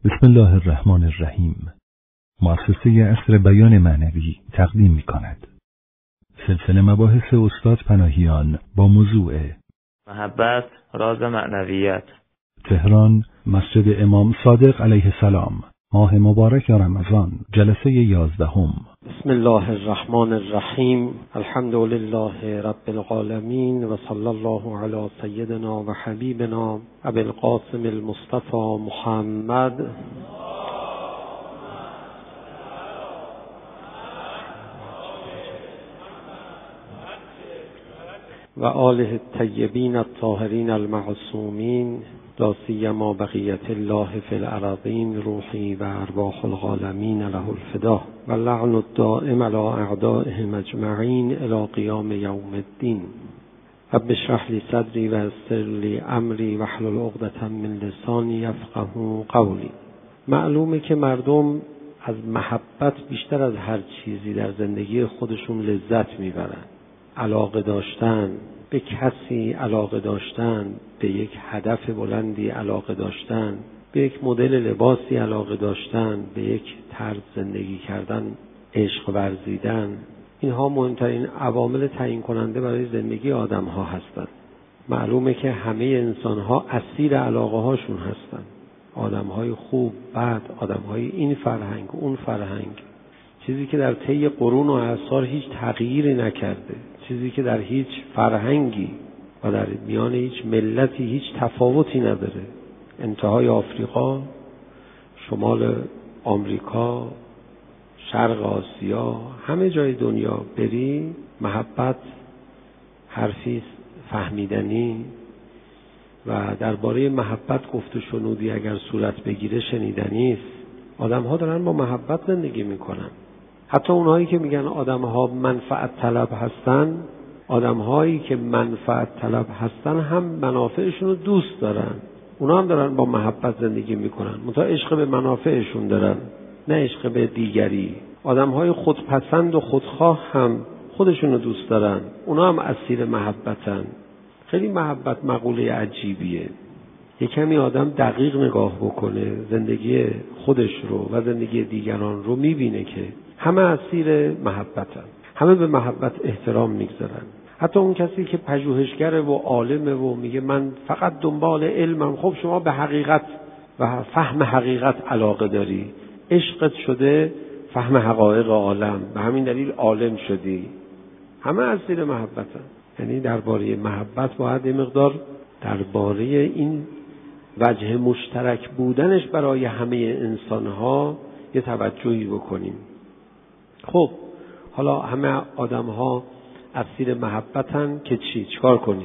بسم الله الرحمن الرحیم. مؤسسه عصر بیان معنوی تقدیم می‌کند. سلسله مباحث استاد پناهیان با موضوع محبت راز معنویت. تهران، مسجد امام صادق علیه السلام، ماه مبارک رمضان، جلسه 11. بسم الله الرحمن الرحیم. الحمد لله رب العالمین و صلی الله علی سیدنا و حبیبنا ابی القاسم المصطفى محمد و آله الطیبین الطاهرین المعصومین، لا سیما بقیت الله فی الارضین، روحی و ارواح العالمین له الفدا و لعن الدائم علی اعدائهم اجمعین الی قیام یوم الدین. رب اشرح لی صدری و یسر لی امری واحلل عقدة من لسانی یفقهوا قولی. معلومه که مردم از محبت بیشتر از هر چیزی در زندگی خودشون لذت میبرن. علاقه داشتن به کسی، علاقه داشتن به یک هدف بلندی، علاقه داشتن به یک مدل لباسی، علاقه داشتن به یک طرز زندگی کردن، عشق ورزیدن، اینها مهمترین عوامل تعیین کننده برای زندگی آدم ها هستند. معلومه که همه انسان ها اسیر علاقه هاشون هستند. آدم های خوب، بد، آدم های این فرهنگ، اون فرهنگ، چیزی که در طی قرون و اعصار هیچ تغییری نکرده، چیزی که در هیچ فرهنگی و در میان هیچ ملتی هیچ تفاوتی نداره. انتهای آفریقا، شمال آمریکا، شرق آسیا، همه جای دنیا بری، محبت حرفی فهمیدنی و درباره محبت گفت و شنودی اگر صورت بگیره شنیدنی است. آدم ها دارن با محبت زندگی میکنن. حتی اونهایی که میگن آدم ها منفعت طلب هستن، آدم هایی که منفعت طلب هستن هم منافعشون رو دوست دارن. اونا هم دارن با محبت زندگی میکنن، منتها عشق به منافعشون دارن، نه عشق به دیگری. آدم های خودپسند و خودخواه هم خودشون رو دوست دارن، اونا هم اسیر محبتن. خیلی محبت مقوله عجیبیه. یک کمی آدم دقیق نگاه بکنه زندگی خودش رو و زندگی دیگران رو، میبینه که همه اسیر محبتن، همه به محبت احترام میگذارن. حتی اون کسی که پژوهشگره و عالمه و میگه من فقط دنبال علمم، خب شما به حقیقت و فهم حقیقت علاقه داری، عشقت شده فهم حقایق عالم، به همین دلیل عالم شدی. همه اسیر محبتن. یعنی درباره محبت باید یه مقدار درباره این وجه مشترک بودنش برای همه انسان‌ها یه توجهی بکنیم. خب حالا همه آدم‌ها اسیر محبتن که چیکار کنیم؟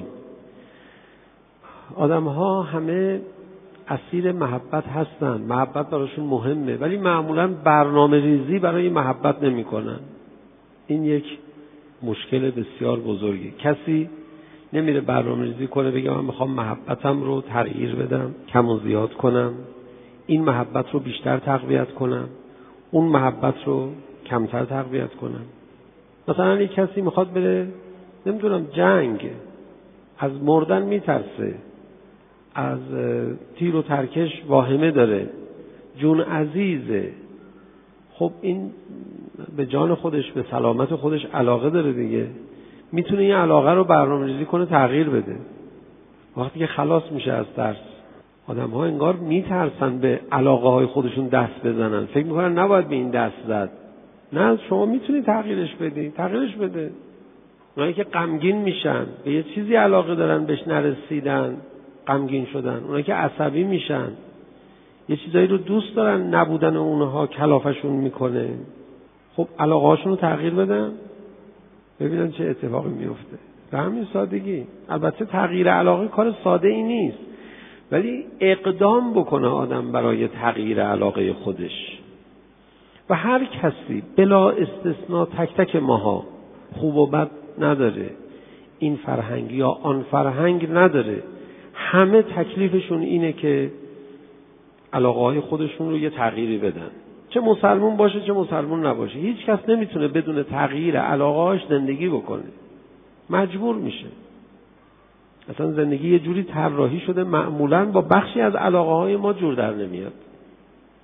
آدم‌ها همه اسیر محبت هستن، محبت براشون مهمه، ولی معمولاً برنامه ریزی برای محبت نمی‌کنن. این یک مشکل بسیار بزرگی. کسی نمیره برنامه ریزی کنه بگه من میخوام محبتم رو تغییر بدم، کم و زیاد کنم، این محبت رو بیشتر تقویت کنم، اون محبت رو کمتر تقویت کنم. مثلا یک کسی میخواد بره نمیدونم جنگ، از مردن میترسه، از تیر و ترکش واهمه داره، جون عزیزه. خب این به جان خودش، به سلامت خودش علاقه داره دیگه، میتونه این علاقه رو برنامه‌ریزی کنه، تغییر بده. وقتی که خلاص میشه از ترس، آدم ها انگار میترسن به علاقه های خودشون دست بزنن، فکر میکنن نباید به این دست زد. نه، شما میتونی تغییرش بدی، تغییرش بده. اونایی که غمگین میشن، به یه چیزی علاقه دارن بهش نرسیدن، غمگین شدن. اونایی که عصبی میشن، یه چیزایی رو دوست دارن، نبودن اونها کلافشون میکنه. خب علاقه هاشون رو تغییر بدن، ببینن چه اتفاقی میفته. به همین سادگی. البته تغییر علاقه کار ساده ای نیست، ولی اقدام بکنه آدم برای تغییر علاقه خودش. و هر کسی بلا استثناء، تک تک ماها، خوب و بد نداره، این فرهنگ یا آن فرهنگ نداره، همه تکلیفشون اینه که علاقه های خودشون رو یه تغییری بدن، چه مسلمون باشه چه مسلمون نباشه. هیچ کس نمیتونه بدون تغییر علاقه‌هاش زندگی بکنه، مجبور میشه. اصلا زندگی یه جوری طراحی شده معمولاً با بخشی از علاقه‌های ما جور در نمیاد.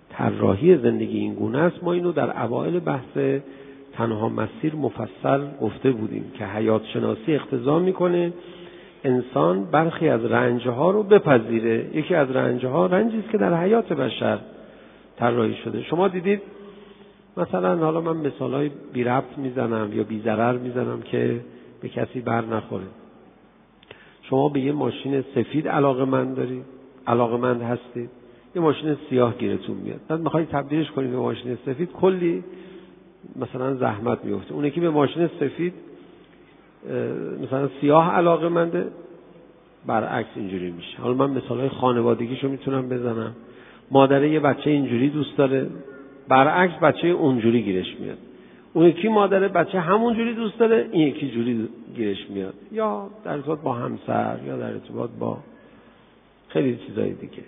طراحی زندگی این گونه است. ما اینو در اوایل بحث تنها مسیر مفصل گفته بودیم که حیات شناسی اقتضا میکنه انسان برخی از رنجها رو بپذیره. یکی از رنجها رنجی است که در حیات بشر طراحی شده. شما دیدید مثلا، حالا من مثالای بی ربط میزنم یا بی ضرر میزنم که به کسی بر نخوره. شما به یه ماشین سفید علاقه‌مند هستید، یه ماشین سیاه گیرتون میاد، بعد میخواید تبدیلش کنید به ماشین سفید، کلی مثلا زحمت میفته. اون یکی به ماشین سفید مثلا سیاه علاقه‌منده، برعکس اینجوری میشه. حالا من مثالای خانوادگیشو میتونم بزنم. مادر یه بچه اینجوری دوست داره، برعکس بچه اونجوری گیرش میاد. اون یکی مادر بچه همونجوری دوست داره، این یکی جوری گیرش میاد. یا در ارتباط با همسر، یا در ارتباط با خیلی چیزای دیگه.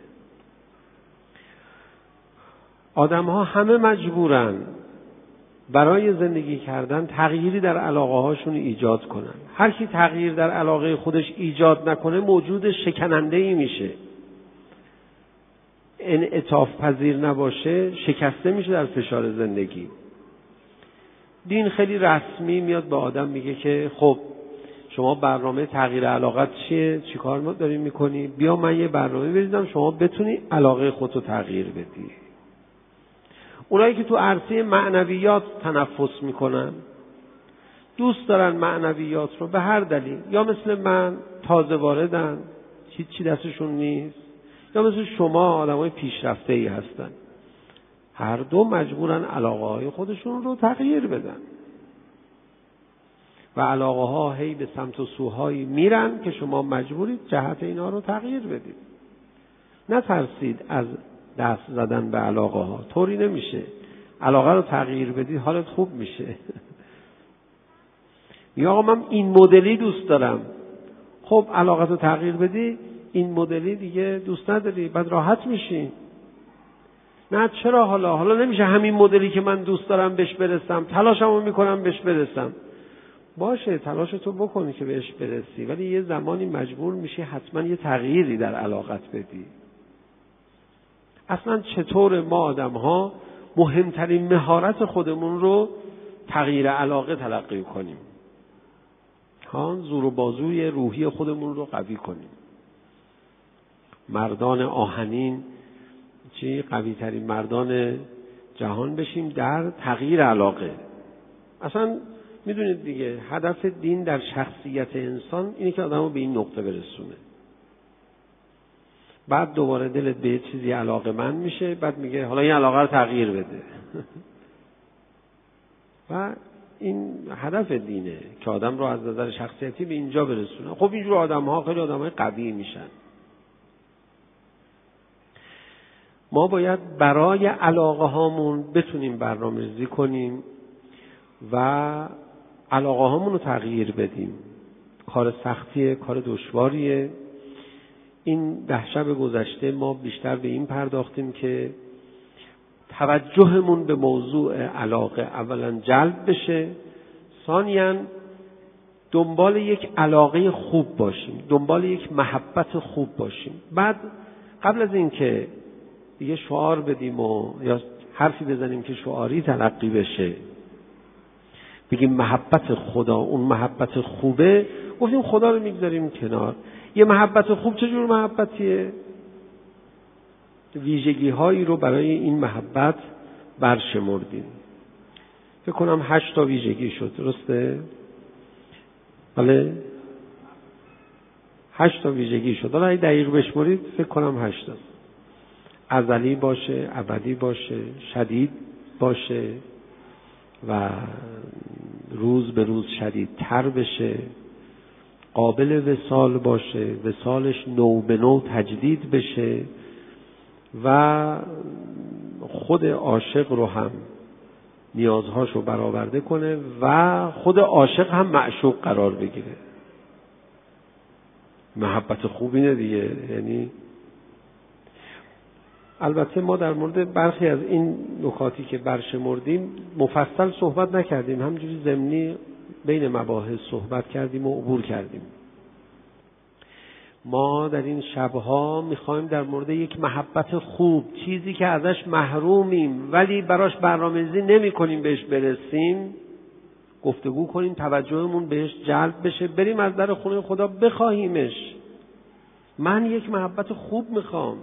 آدم ها همه مجبورن برای زندگی کردن تغییری در علاقه هاشون ایجاد کنن. هر کی تغییر در علاقه خودش ایجاد نکنه موجود شکننده ای میشه. انعطاف پذیر نباشه شکسته میشه در فشار زندگی. دین خیلی رسمی میاد به آدم میگه که خب شما برنامه تغییر علاقت چیه؟ چی کار داری میکنی؟ بیا من یه برنامه بریزم شما بتونی علاقه خودتو تغییر بدی. اونایی که تو عرصه معنویات تنفس میکنن، دوست دارن معنویات رو به هر دلیل، یا مثل من تازه واردن چی دستشون نیست، یا مثل شما آدمای پیشرفته ای هستن، هر دو مجبورن علاقه های خودشون رو تغییر بدن و علاقه ها هی به سمت و سوهایی میرن که شما مجبورید جهت اینا رو تغییر بدید. نترسید از دست زدن به علاقه ها، طوری نمیشه. علاقه رو تغییر بدید حالت خوب میشه. یا آقا من این مدلی دوست دارم، خب علاقه رو تغییر بدی، این مدلی دیگه دوست نداری، بعد راحت میشی. نه چرا حالا نمیشه همین مدلی که من دوست دارم بهش برسم، تلاشمو میکنم بهش برسم. باشه تلاشتو بکنی که بهش برسی، ولی یه زمانی مجبور میشی حتما یه تغییری در علاقت بدی. اصلا چطور ما آدم ها مهمترین مهارت خودمون رو تغییر علاقه تلقی کنیم، زور و بازوی روحی خودمون رو قوی کنیم. مردان آهنین قوی ترین مردان جهان بشیم در تغییر علاقه. اصلا میدونید دیگه هدف دین در شخصیت انسان اینه که آدمو به این نقطه برسونه. بعد دوباره دلت به چیزی علاقه‌مند میشه، بعد میگه حالا این علاقه رو تغییر بده. و این هدف دینه که آدم رو از نظر شخصیتی به اینجا برسونه. خب اینجور آدم‌ها خیلی آدم‌های قوی میشن. ما باید برای علاقه هامون بتونیم برنامه‌ریزی کنیم و علاقه هامون رو تغییر بدیم. کار سختیه، کار دشواریه. این 10 شب گذشته ما بیشتر به این پرداختیم که توجهمون به موضوع علاقه اولا جلب بشه، ثانیاً دنبال یک علاقه خوب باشیم، دنبال یک محبت خوب باشیم. بعد قبل از این که دیگه شعار بدیم یا حرفی بزنیم که شعاری تلقی بشه، بگیم محبت خدا، اون محبت خوبه، گفتیم خدا رو میگذاریم کنار. یه محبت خوب چجور محبتیه؟ ویژگی هایی رو برای این محبت برشمردیم. فکر کنم 8 تا ویژگی شد، درسته؟ بله 8 تا ویژگی شد. حالا اگه دقیق بشمرید فکر کنم 8 تا. ازلی باشه، ابدی باشه، شدید باشه و روز به روز شدیدتر بشه، قابل وصال باشه، وصالش نو به نو تجدید بشه و خود عاشق رو هم نیازهاشو برآورده کنه و خود عاشق هم معشوق قرار بگیره. محبت خوب اینه دیگه. یعنی البته ما در مورد برخی از این نکاتی که برشمردیم مفصل صحبت نکردیم، همجوری ضمنی بین مباحث صحبت کردیم و عبور کردیم. ما در این شبها میخوایم در مورد یک محبت خوب، چیزی که ازش محرومیم ولی براش برنامه‌ریزی نمی‌کنیم بهش برسیم، گفتگو کنیم، توجهمون بهش جلب بشه، بریم از در خونه خدا بخواهیمش. من یک محبت خوب میخوام.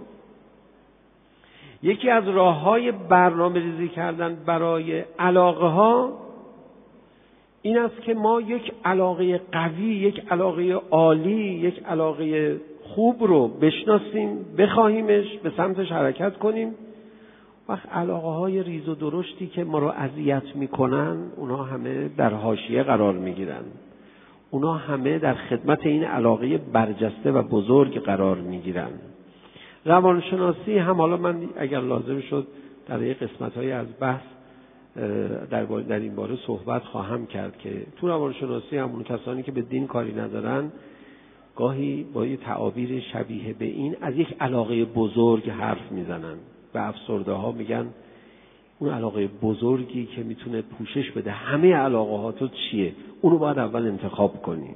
یکی از راه‌های برنامه‌ریزی کردن برای علاقه‌ها این است که ما یک علاقه قوی، یک علاقه عالی، یک علاقه خوب رو بشناسیم، بخواهیمش، به سمتش حرکت کنیم. وقت علاقه‌های ریز و درشتی که ما رو اذیت میکنن، اونا همه در حاشیه قرار میگیرن. اونا همه در خدمت این علاقه برجسته و بزرگ قرار میگیرن. روانشناسی هم، حالا من اگر لازم شد در یک قسمت‌های از بحث در این باره صحبت خواهم کرد که تو روانشناسی همون کسانی که به دین کاری ندارن گاهی با یه تعابیر شبیه به این از یک علاقه بزرگ حرف میزنن. به افسرده ها میگن اون علاقه بزرگی که میتونه پوشش بده همه علاقه ها تو چیه؟ اونو باید اول انتخاب کنیم،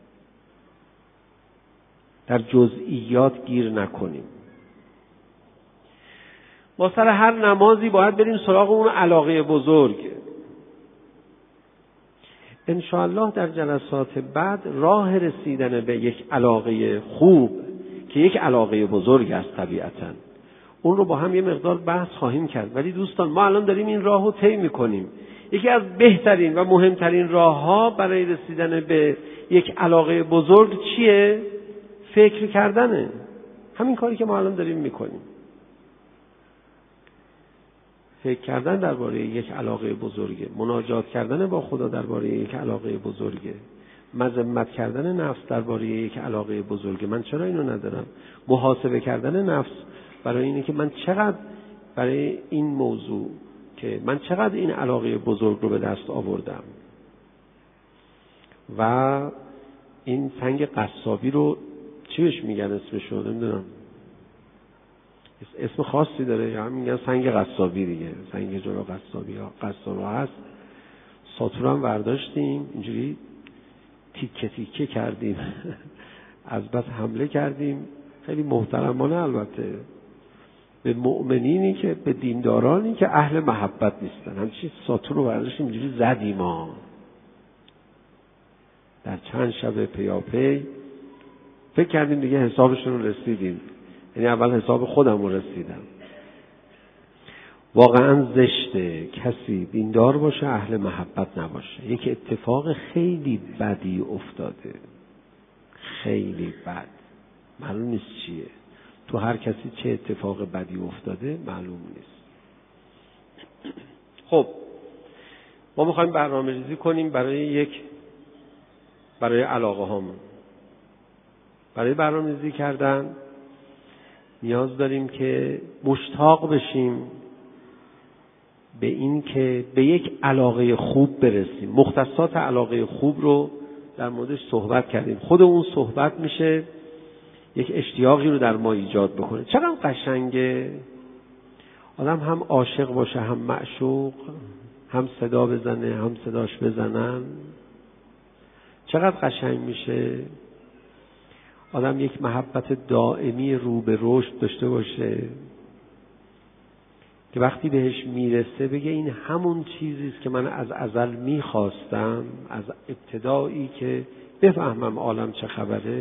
در جزئیات گیر نکنیم. ما سر هر نمازی باید بریم سراغ اون علاقه بزرگ. انشاءالله در جلسات بعد راه رسیدن به یک علاقه خوب که یک علاقه بزرگ است طبیعتاً، اون رو با هم یه مقدار بحث خواهیم کرد. ولی دوستان، ما الان داریم این راه رو طی می‌کنیم. یکی از بهترین و مهمترین راه‌ها برای رسیدن به یک علاقه بزرگ چیه؟ فکر کردنه. همین کاری که ما الان داریم می‌کنیم. فکر کردن درباره یک علاقه بزرگه، مناجات کردن با خدا درباره یک علاقه بزرگه، مذمت کردن نفس درباره یک علاقه بزرگه. من چرا اینو ندارم؟ محاسبه کردن نفس برای اینه که من چقدر برای این موضوع که من چقدر این علاقه بزرگ رو به دست آوردم. و این سنگ قصابی رو چی بهش میگن اسمشو؟ نمیدونم، اسم خاصی داره یا هم میگن سنگ قصابی دیگه. سنگ جلو قصابی ها قصاب هست. ساطور هم برداشتیم اینجوری تیکه تیکه کردیم از بس حمله کردیم، خیلی محترمانه البته، به مؤمنینی که به دیندارانی که اهل محبت نیستن. همچین ساطور رو برداشتیم اینجوری زدیم ها. در چند شب پیاپی فکر کردیم دیگه حسابشون رو رسیدیم. یعنی اول حساب خودم رو رسیدم. واقعا زشته کسی دیندار باشه اهل محبت نباشه. یک اتفاق خیلی بدی افتاده، خیلی بد، معلوم نیست چیه. تو هر کسی چه اتفاق بدی افتاده معلوم نیست. خب ما میخوایم برنامه‌ریزی کنیم برای علاقه هامون. برای برنامه‌ریزی کردن نیاز داریم که مشتاق بشیم به این که به یک علاقه خوب برسیم. مختصات علاقه خوب رو در موردش صحبت کردیم. خود اون صحبت میشه یک اشتیاقی رو در ما ایجاد بکنه. چقدر قشنگه آدم هم عاشق باشه، هم معشوق، هم صدا بزنه، هم صداش بزنن. چقدر قشنگ میشه آدم یک محبت دائمی رو به رشد داشته باشه که وقتی بهش میرسه بگه این همون چیزی است که من از ازل میخواستم، از ابتدایی که بفهمم عالم چه خبره.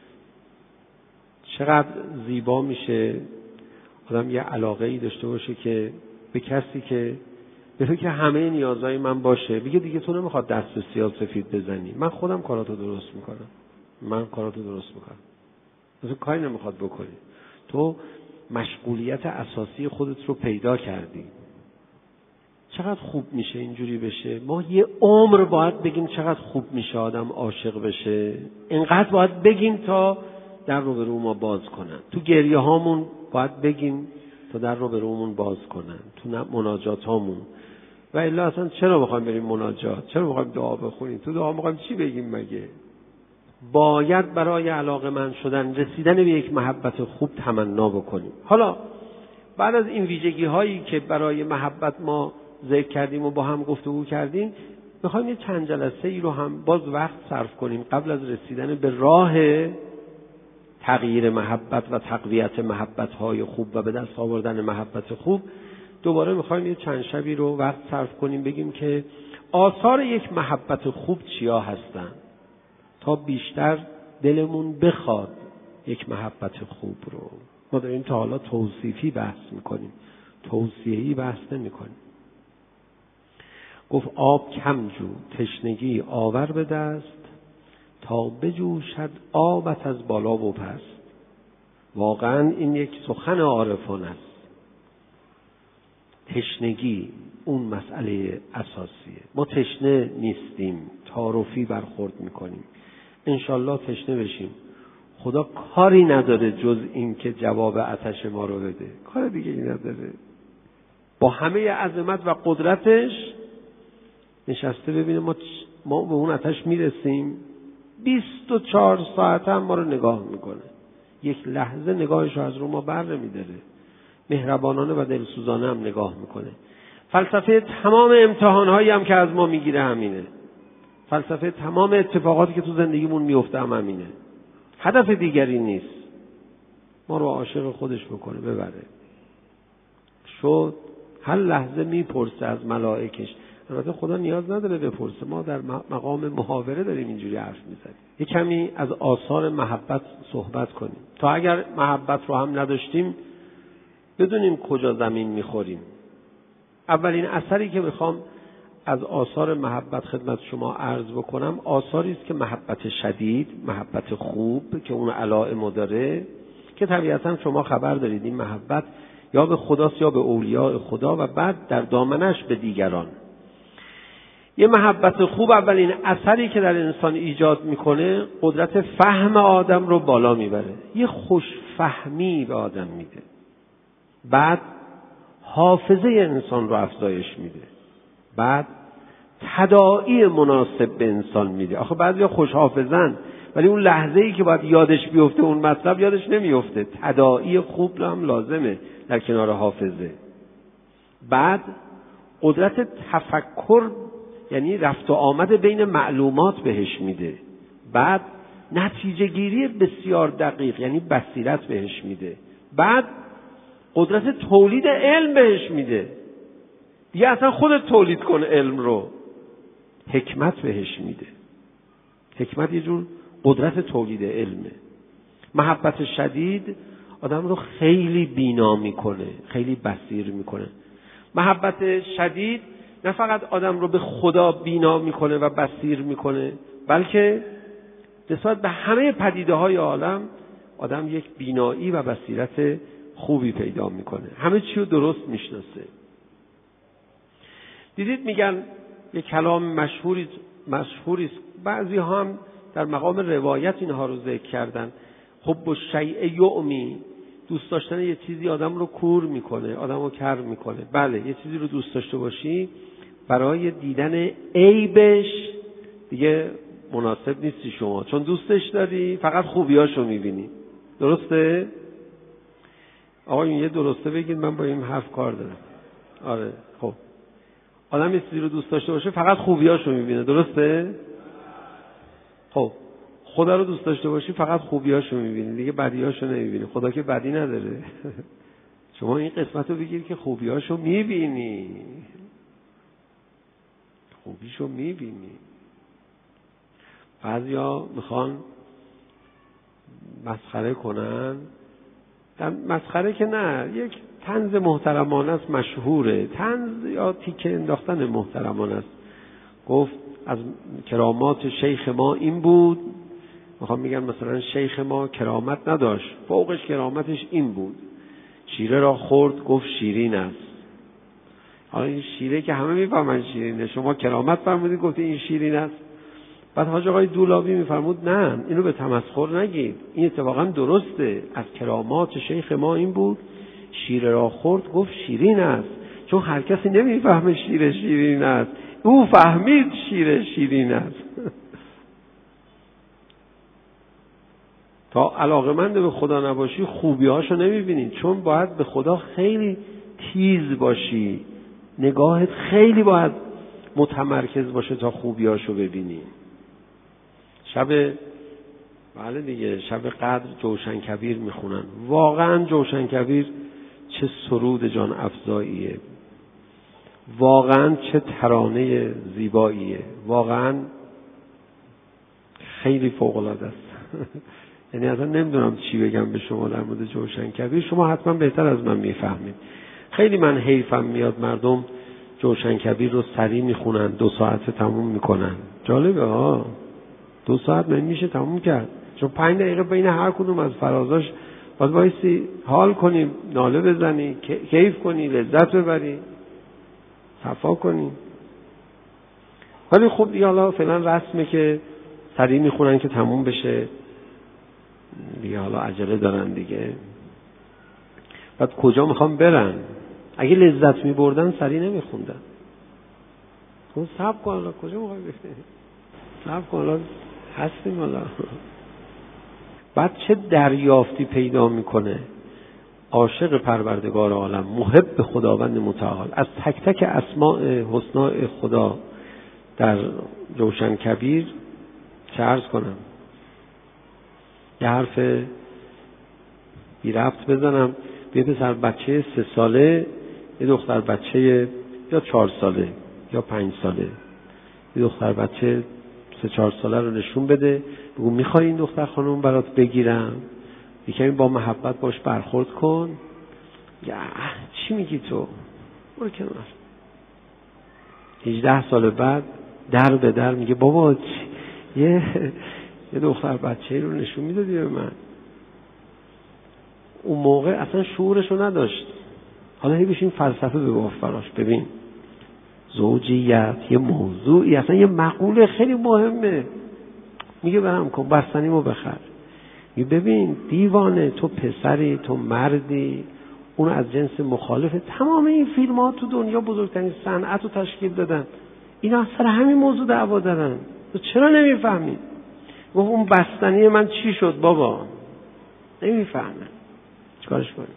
چقدر زیبا میشه آدم یه علاقه‌ای داشته باشه که به کسی که بگه که همه نیازهای من باشه، بگه دیگه تو نمیخواد دست به سیاه سفید بزنی، من خودم کاراتو درست میکنم. مثلا کاری نمیخواد بکنی، تو مشغولیت اساسی خودت رو پیدا کردی. چقدر خوب میشه اینجوری بشه. ما یه عمر باید بگیم چقدر خوب میشه آدم عاشق بشه. اینقدر باید بگیم تا در رو به رو ما باز کنن. تو گریه هامون باید بگیم تا در رو به رومون باز کنن. تو مناجات هامون. و الا اصلا چرا بخوایم بریم مناجات؟ چرا بخوایم دعا بخونیم؟ تو دعا بخوایم چی بگیم مگه؟ باید برای علاقه‌مند شدن، رسیدن به یک محبت خوب تمنا بکنیم. حالا بعد از این ویژگی هایی که برای محبت ما ذکر کردیم و با هم گفتگو کردیم، میخوایم یه چند جلسه ای رو هم باز وقت صرف کنیم قبل از رسیدن به راه تغییر محبت و تقویت محبت‌های خوب و به دست آوردن محبت خوب، دوباره می‌خوایم یه چند شبی رو وقت صرف کنیم بگیم که آثار یک محبت خوب چیا هستن تا بیشتر دلمون بخواد یک محبت خوب رو. ما داریم تا حالا توصیفی بحث می‌کنیم، توصیه‌ای بحث نمی‌کنیم. گفت آب کم جو تشنگی آور به دست، تا بجوشد آبت از بالا و پست. واقعا این یک سخن عارفان است. تشنگی اون مسئله اساسیه. ما تشنه نیستیم، تعارفی برخورد میکنیم. انشالله تشنه بشیم. خدا کاری نداره جز این که جواب آتش ما رو بده، کار دیگه ای نداره. با همه عظمت و قدرتش نشسته ببینه ما به اون آتش میرسیم. 24 ساعت هم ما رو نگاه میکنه، یک لحظه نگاهش رو از رو ما بر نمیداره، مهربانانه و دلسوزانه هم نگاه میکنه. فلسفه تمام امتحانهایی هم که از ما میگیره همینه. فلسفه تمام اتفاقاتی که تو زندگیمون میفته هم همینه. هدف دیگری نیست، ما رو عاشق خودش بکنه، ببره. شد هر لحظه میپرسه از ملائکش. البته خدا نیاز نداره بپرسه، ما در مقام محاوره داریم اینجوری حرف میزنیم. یه کمی از آثار محبت صحبت کنیم تا اگر محبت رو هم نداشتیم بدونیم کجا زمین میخوریم. اولین اثری که میخوام از آثار محبت خدمت شما عرض بکنم آثاری است که محبت شدید، محبت خوب که اون علائم داره، که طبیعتا شما خبر دارید این محبت یا به خداست یا به اولیاء خدا و بعد در دامنش به دیگران. یه محبت خوب اولین اثری که در انسان ایجاد میکنه قدرت فهم آدم رو بالا میبره، یه خوشفهمی به آدم میده. بعد حافظه انسان رو افزایش میده. بعد تداعی مناسب به انسان میده. آخه بعضیا خوش حافظن ولی اون لحظه‌ای که باید یادش بیفته اون مطلب یادش نمیفته. تداعی خوب هم لازمه در کنار حافظه. بعد قدرت تفکر، یعنی رفت و آمد بین معلومات بهش میده. بعد نتیجه گیری بسیار دقیق، یعنی بصیرت بهش میده. بعد قدرت تولید علم بهش میده. دیگه اصلا خودت تولید کن علم رو. حکمت بهش میده. حکمت یه جور قدرت تولید علمه. محبت شدید آدم رو خیلی بینا میکنه، خیلی بصیر میکنه. محبت شدید نه فقط آدم رو به خدا بینا میکنه و بصیر میکنه، بلکه نسبت به همه پدیده های عالم آدم یک بینایی و بصیرت خوبی پیدا میکنه، همه چی رو درست میشناسه. دیدید میگن یک کلام مشهوری بعضی ها هم در مقام روایت اینها رو ذکر کردن. حب الشیء یعمی، دوست داشتن یه چیزی آدم رو کور میکنه، آدم رو کر میکنه. بله، یه چیزی رو دوست داشته باشی برای دیدن عیبش دیگه مناسب نیستی شما، چون دوستش داری فقط خوبیاشو میبینی. درسته؟ آقایون یه درسته بگید، من با این حرف کار دارم. آره خب، آدم یه چیزی رو دوست داشته باشه فقط خوبیاشو میبینه. درسته؟ خب خدا رو دوست داشته باشی فقط خوبیاشو میبینی، دیگه بدیاشو نمیبینی. خدا که بدی نداره. شما این قسمت رو بگیر که خوبیاشو میبینی، خوبیشو میبینی. بعضیا میخوان مسخره کنن، مسخره که نه، یک طنز محترمانه است، مشهوره. طنز یا تیکه انداختن محترمانه است. گفت از کرامات شیخ ما این بود، میخوام میگن مثلا شیخ ما کرامت نداشت، فوقش کرامتش این بود، شیره را خورد گفت شیرین است. حالا این شیره که همه میفهمن شیرینه، شما کرامت فرمودید گفت این شیرین است. بعد حاج آقای دولابی میفرمود نه، اینو به تمسخر نگید، این اتفاقا درسته. از کرامات شیخ ما این بود، شیره را خورد گفت شیرین است. چون هر کسی نمیفهمه شیره شیرین است، او فهمید شیره شیرین است. تا علاقمند به خدا نباشی خوبیاشو نمیبینی، چون باید به خدا خیلی تیز باشی، نگاهت خیلی باید متمرکز باشه تا خوبیاشو ببینی. شب بله دیگه، شب قدر جوشن کبیر میخونن. واقعا جوشن کبیر چه سرود جان افزاییه، واقعا چه ترانه زیباییه، واقعا خیلی فوق العاده است. یعنی اصلا نمیدونم چی بگم به شما در مورد جوشن کبیر، شما حتما بهتر از من میفهمید. خیلی من حیفم میاد مردم جوشن کبیر رو سریع میخونن، 2 ساعت تموم میکنن. جالبه ها، 2 ساعت نمیشه تموم کرد، چون 5 دقیقه بین هر کدوم از فرازاش باید بایستی حال کنی، ناله بزنی، کیف کنی، لذت ببری، صفا کنی. ولی خب دیگه حالا فعلا رسمه که سریع میخونن که تموم بشه دیگه، حالا عجله دارن دیگه. بعد کجا میخوام برن؟ اگه لذت میبردن سریع نمیخوندن. خب صبر کن، حالا کجا میخوای بری؟ صبر کن، حالا هستیم حالا. بعد چه دریافتی پیدا میکنه عاشق پروردگار عالم، محب خداوند متعال، از تک تک اسماء حسنا خدا در جوشن کبیر. چه عرض کنم، یه حرف بی ربط بزنم. یه پسر بچه 3 ساله، یه دختر بچه یا 4 ساله یا 5 ساله، یه دختر بچه 3-4 ساله رو نشون بده، بگو میخوای این دختر خانم برات بگیرم؟ یکمی با محبت باش برخورد کن. یا چی میگی تو؟ برو کنار. 18 سال بعد در به در میگه بابا یه دختر بچه رو نشون میدادی به من. اون موقع اصلا شعورشو نداشت. حالا هی بشین فلسفه بباف براش. ببین زوجیت یه موضوعی، اصلا یه مقوله خیلی مهمه. میگه برام کن بستنیمو بخر. میگه ببین دیوانه، تو پسری، تو مردی، اون از جنس مخالفه. تمام این فیلم ها تو دنیا بزرگترین صنعت رو تشکیل دادن، اینا سر همین موضوع دعوا دارن. تو چرا نمیفهمی؟ گفت اون بستنی من چی شد بابا؟ نمیفهمه. چیکارش کنیم؟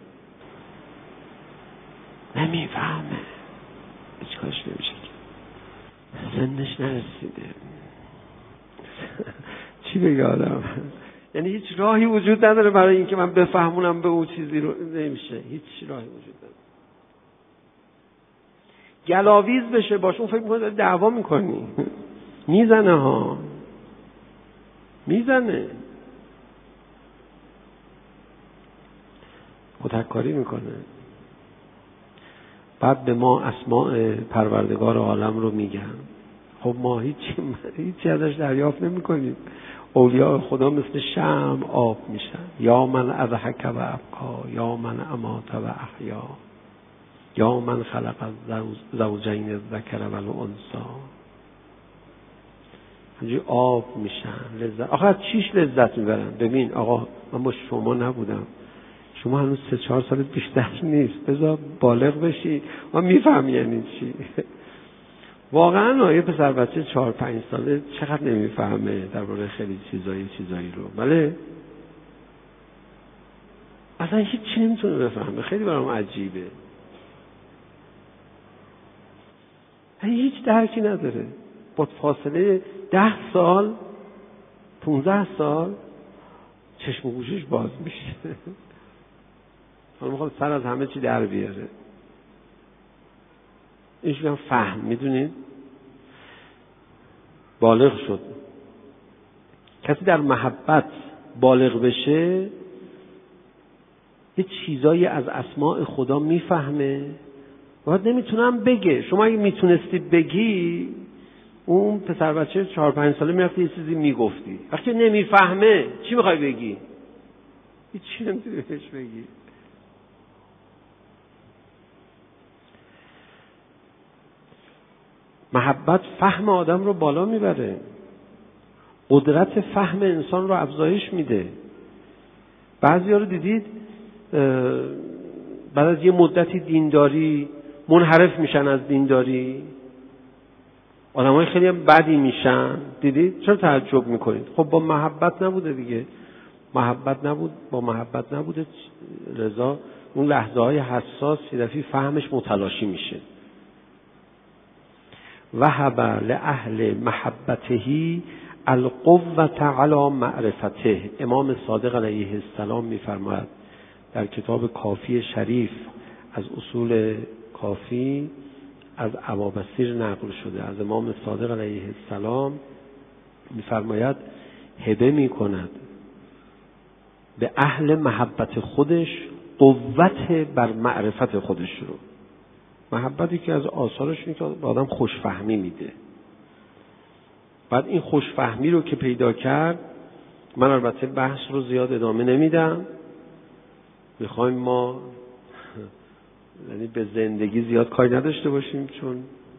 نمیفهمه، چیکارش نمیشه، سنش نرسیده. چی بگه آدم؟ یعنی هیچ راهی وجود نداره برای اینکه من بفهمونم به اون چیزی رو. نمیشه، هیچ راهی وجود نداره. گلاویز بشه باش، اون فکر میکنه دعوا میکنی. میزنه ها، میزنه، کتککاری میکنه. بعد به ما اسماء پروردگار عالم رو میگن. خب ما هیچی ازش دریافت نمیکنیم. اولیاء خدا مثل شمع آب میشن. یا من اضحک و ابقا، یا من امات و احیا، یا من خلق زوجین الذکر و الانثی. اینجوری آب میشن. لذت آخه از چیش لذت میبرن؟ ببین آقا، من با شما نبودم، شما هنوز 3-4 سالت بیشتر نیست، بذار بالغ بشی ما میفهمی یعنی چی. واقعا یه پسر بچه 4-5 ساله چقدر نمیفهمه درباره خیلی چیزایی رو. بله اصلا هیچ چی نمیتونه بفهمه. خیلی برام عجیبه، هیچ درکی نداره. با فاصله 10 سال 15 سال چشم و گوشش باز میشه. حالا میخواد سر از همه چی در بیاره. اینش میگم فهم. میدونید بالغ شد. کسی در محبت بالغ بشه یه چیزایی از اسماء خدا میفهمه. باید نمیتونم بگه. شما اگه میتونستی بگی، اون پسر بچه 4-5 ساله میرفتی یه چیزی میگفتی. وقتی نمیفهمه چی میخوای بگی؟ هیچی نمیتونی بهش بگی. محبت فهم آدم رو بالا میبره، قدرت فهم انسان رو افزایش میده. بعضیا رو دیدید بعد از یه مدتی دینداری منحرف میشن از دینداری، آدمای خیلی هم بدی میشن. دیدید؟ چرا تعجب میکنید؟ خب با محبت نبوده دیگه. محبت نبود، با محبت نبوده، لذا اون لحظه های حساس یه دفعه فهمش متلاشی میشه. وهب لأهل محبته القوة علی معرفته. امام صادق علیه السلام می‌فرماید در کتاب کافی شریف، از اصول کافی از ابابصیر نقل شده، از امام صادق علیه السلام می‌فرماید هبه می‌کند به اهل محبت خودش قوت بر معرفت خودش رو. محبتی که از آثارش اینه که به آدم خوشفهمی میده. بعد این خوشفهمی رو که پیدا کرد، من البته بحث رو زیاد ادامه نمیدم، میخوایم ما یعنی به زندگی زیاد کاری نداشته باشیم، چون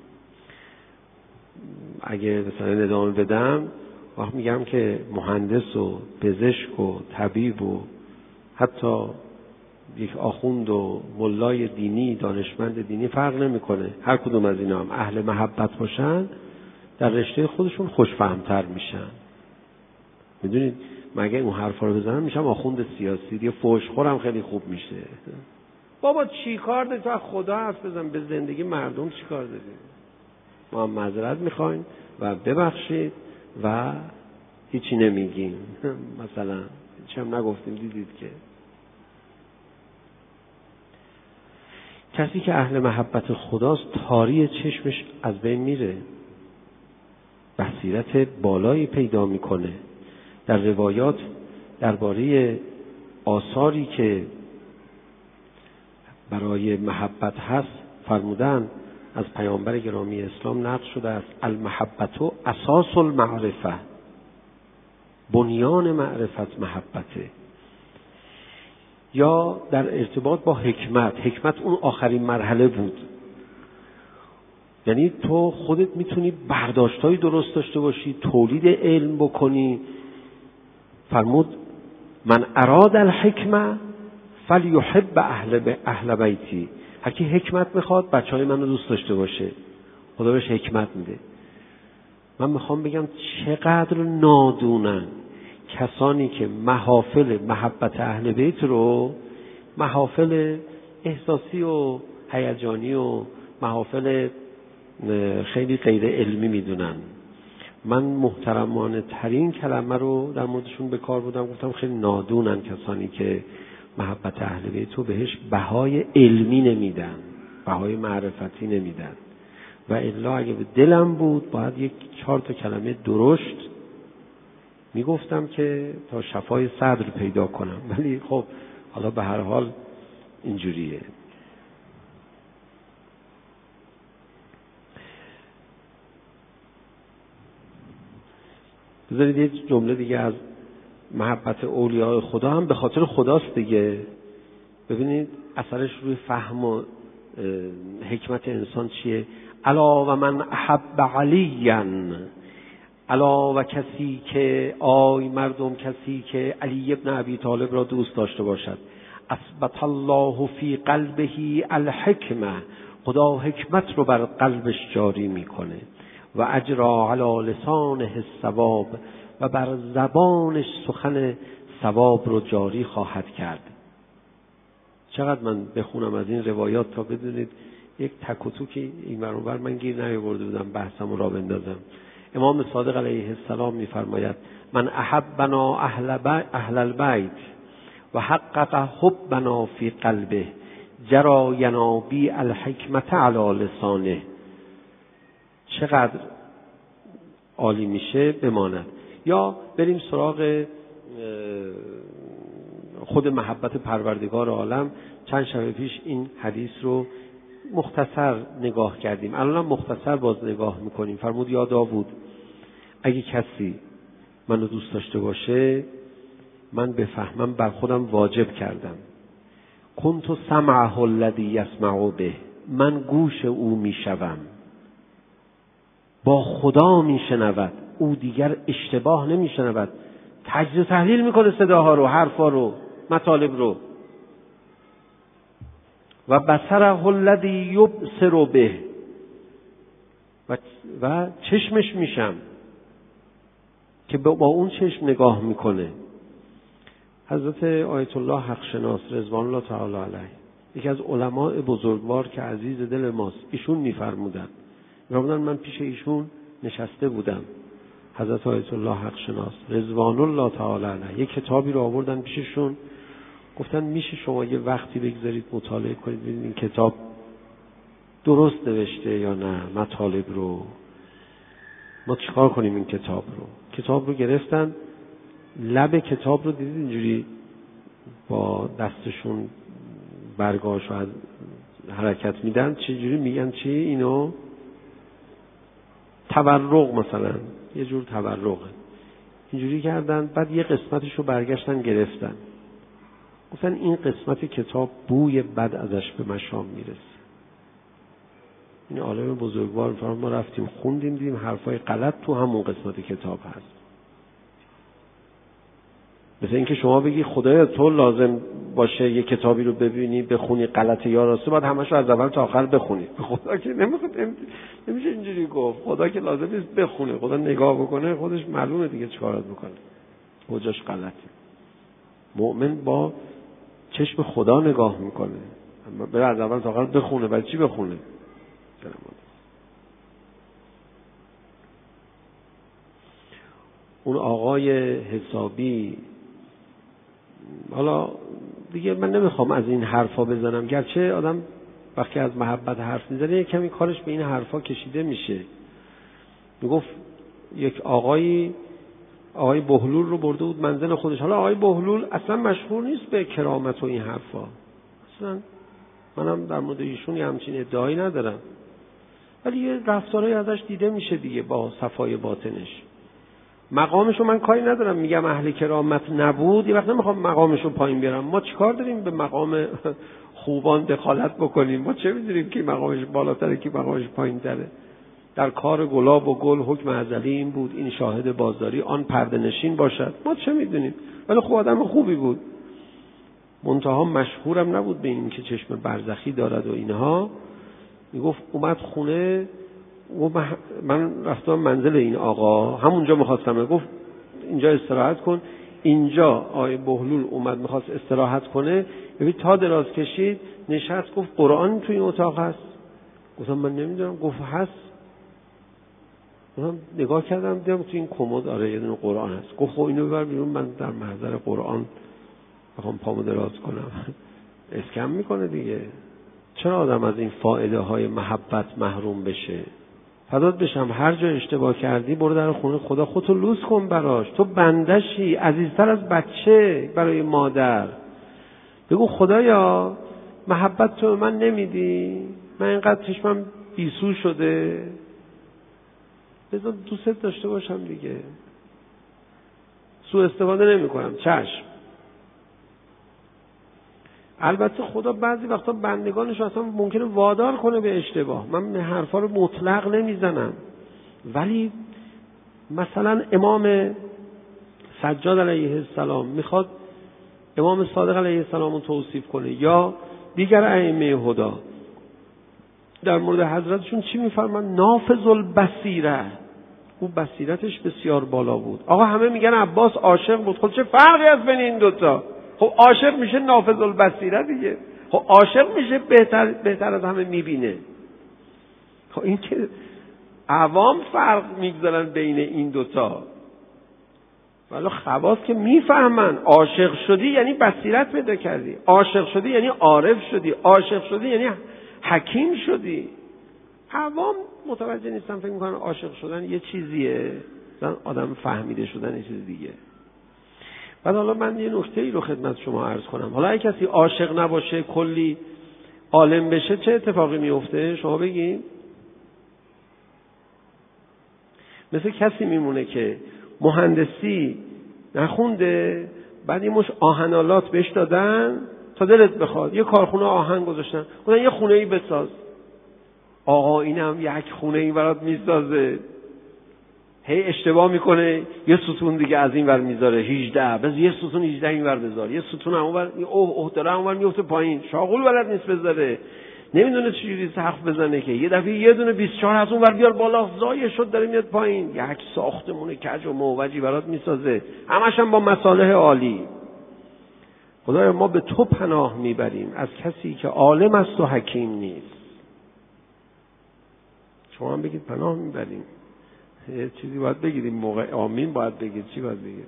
اگه مثلا ادامه بدم وقت میگم که مهندس و پزشک و طبیب و حتی یک آخوند و ملای دینی، دانشمند دینی فرق نمیکنه، هر کدوم از اینا هم اهل محبت باشن در رشته خودشون خوشفهمتر میشن. میدونید مگه اون حرفا رو بزنم میشم آخوند سیاسی، دیگه فحشخورم خیلی خوب میشه. بابا چی کار داری تو؟ خدا حرف بزن، به زندگی مردم چی کار داری؟ ما معذرت میخوایم و ببخشید و هیچی نمیگیم، مثلا هیچی هم نگفتیم. دیدید که کسی که اهل محبت خداست تاری چشمش از بین میره، بصیرت بالایی پیدا میکنه. در روایات درباره آثاری که برای محبت هست فرمودن از پیامبر گرامی اسلام نقل شده است: المحبت اساس المعرفه، بنیان معرفت محبته. یا در ارتباط با حکمت اون آخرین مرحله بود. یعنی تو خودت میتونی برداشتای درست داشته باشی، تولید علم بکنی. فرمود من اراد الحکمه فلیحب اهل بیتی. هر کی حکمت میخواد بچهای منو دوست داشته باشه، خدا بهش حکمت میده. من میخوام بگم چقدر نادونن کسانی که محافل محبت اهل بیت رو محافل احساسی و هیجانی و محافل خیلی غیر علمی میدونن. من محترمانه ترین کلمه رو در موردشون به کار بردم، گفتم خیلی نادونن کسانی که محبت اهل بیت رو بهش بهای علمی نمیدن، بهای معرفتی نمیدن. و الا اگه به دلم بود باید یک 4 کلمه درشت میگفتم که تا شفای صدر پیدا کنم، ولی خب حالا به هر حال اینجوریه. بذارید یک جمله دیگه از محبت اولیاء خدا هم به خاطر خداست دیگه. ببینید اثرش روی فهم و حکمت انسان چیه. الا و من احب علیا، الا و کسی که مردم کسی که علی ابن ابی طالب را دوست داشته باشد، اثبت الله فی قلبه الحکمه، خدا حکمت رو بر قلبش جاری میکنه. و اجرا علی لسانه الثواب، و بر زبانش سخن ثواب رو جاری خواهد کرد. چقدر من بخونم از این روایات تا بدونید یک تک و توکی این برابر من گیر نیاورده بودم بحثم رو را بندازم. امام صادق علیه السلام میفرماید من احبنا اهل البیت و حقق حبنا فی قلبه جرا ینابی الحکمت علی لسانه. چقدر عالی میشه بماند. یا بریم سراغ خود محبت پروردگار عالم. چند شب پیش این حدیث رو مختصر نگاه کردیم، الان هم مختصر باز نگاه میکنیم. فرمود یا داوود اگه کسی منو دوست داشته باشه من بفهمم بر خودم واجب کردم. کنت سمعه الذی یسمع به، من گوش او میشوم، با خدا میشنود، او دیگر اشتباه نمیشنود، تجزیه تحلیل میکنه صداها رو، حرفا رو، مطالب رو. و بصره الذی یبصر به، و چشمش میشم که با اون چشم نگاه میکنه. حضرت آیت الله حق شناس رضوان الله تعالی علیه، یکی از علماء بزرگوار که عزیز دل ماست، ایشون میفرمودن من پیش ایشون نشسته بودم حضرت آیت الله حق شناس رضوان الله تعالی علیه یک کتابی رو آوردن پیششون، گفتن میشه شما یه وقتی بگذارید مطالعه کنید ببینید این کتاب درست نوشته یا نه، مطالب رو ما چیکار کنیم. این کتاب رو گرفتن، لب کتاب رو دیدید اینجوری با دستشون برگاشو حرکت میدن، چجوری میگن چی اینو؟ تورق، مثلا یه جور تورقه. اینجوری کردن، بعد یه قسمتش رو برگشتن گرفتن، گفتن این قسمت کتاب بوی بد ازش به مشام میرسه. این عالم بزرگوار فرمان ما رفتیم خوندیم دیدیم حرفای غلط تو همون قسمت کتاب هست. مثل اینکه شما بگی خدایا تو لازم باشه یه کتابی رو ببینی بخونی غلطه یا راسته باید همش رو از اول تا آخر بخونی. خدا که نمیشه اینجوری گفت. خدا که لازم نیست بخونه، خدا نگاه بکنه خودش معلومه دیگه چیکارات بکنه، کجاش غلطه. مؤمن با چشم خدا نگاه میکنه، اما بره از اول تا آخر بخونه. برای چی بخونه؟ اون آقای حسابی، حالا دیگه من نمیخوام از این حرفا بزنم، گرچه آدم وقتی از محبت حرف میزنه کمی کارش به این حرفا کشیده میشه. میگفت یک آقای بهلول رو برده بود منزل خودش. حالا آقای بهلول اصلا مشهور نیست به کرامت و این حرفا، اصلا منم در مورد ایشون یه همچین ادعایی ندارم، ولی یه رفتارهایی ازش دیده میشه دیگه با صفای باطنش. مقامشو من کاری ندارم، میگم اهل کرامت نبود، یه وقت نمیخوام مقامشو پایین بیارم. ما چیکار داریم به مقام خوبان دخالت بکنیم؟ ما چه میدونیم که مقامش بالاتره که مقامش پایین‌تره؟ در کار گلاب و گل حکم ازلی این بود این شاهد بازاری آن پرده نشین باشد. ما چه میدونیم؟ ولی خب آدم خوبی بود، منتها مشهورم نبود به این که چشم برزخی دارد و اینها. میگفت اومد خونه و من رفتم منزل این آقا، همونجا میخواستم، گفت اینجا استراحت کن. اینجا آقای بهلول اومد میخواست استراحت کنه، ببین تا دراز کشید نشست، گفت قرآن تو این اتاق هست؟ گفتم من نمیدونم. گفت هست. من نگاه کردم دیدم تو این کمد آره یه دونه قرآن هست. گفت خب اینو ببر بیرون، من در محضر قرآن بخوام پامو دراز کنم. اسکم میکنه دیگه. چرا آدم از این فائده های محبت محروم بشه؟ فدات بشم هر جا اشتباه کردی برو در خونه خدا خودتو لوس کن براش. تو بندشی، عزیزتر از بچه برای مادر. بگو خدایا محبت تو من نمیدی، من اینقدر چشمم بیسو شده، بذار دوست داشته باشم دیگه، سوء استفاده نمی کنم. چشم. البته خدا بعضی وقتا بندگانش اصلا ممکنه وادار کنه به اشتباه، من حرفا رو مطلق نمیزنم، ولی مثلا امام سجاد علیه السلام میخواد امام صادق علیه السلام رو توصیف کنه یا دیگر ائمه هدی، در مورد حضرتشون چی میفرمان؟ نافذ البصیره، او بصیرتش بسیار بالا بود. آقا همه میگن عباس عاشق بود، خب چه فرقی هست بین این دوتا؟ خب عاشق میشه نافذ البصیره دیگه، خب عاشق میشه بهتر از همه میبینه. خب این که عوام فرق میگذارن بین این دوتا، ولی خواص که میفهمن. عاشق شدی یعنی بصیرت پیدا کردی، عاشق شدی یعنی عارف شدی، عاشق شدی یعنی حکیم شدی. عوام متوجه نیستن، فکر میکنن عاشق شدن یه چیزیه، مثلا آدم فهمیده شدن یه چیز دیگه. بعد حالا من یه نکته‌ای رو خدمت شما عرض کنم. حالا اگه کسی عاشق نباشه کلی عالم بشه چه اتفاقی میفته؟ شما بگین. مثل کسی میمونه که مهندسی نخونده، بعد یه مش آهنالات بهش دادن تا دلت بخواد، یه کارخونه آهن گذاشتن، گفتن یه خونه‌ای بساز. آقا اینم یک خونه‌ای برات میسازه، هی اشتباه میکنه یه ستون دیگه از این ور میذاره 18، بس یه ستون 18 این ور بذار، یه ستون اونور داره اونور میفته پایین، شاغول بلد نیست بذاره، نمیدونه چجوری سقف بزنه که یه دفعه یه دونه 24 از اونور بیار بالا، زایه شد داره میاد پایین، یک ساختمون کج و موجی برات میسازه، همش هم با مصالح عالی. خدایا ما به تو پناه میبریم از کسی که عالم است و حکیم نیست. شما هم بگید پناه میبریم. یه چیزی باید بگید این موقع، آمین باید بگید، چی باید بگید؟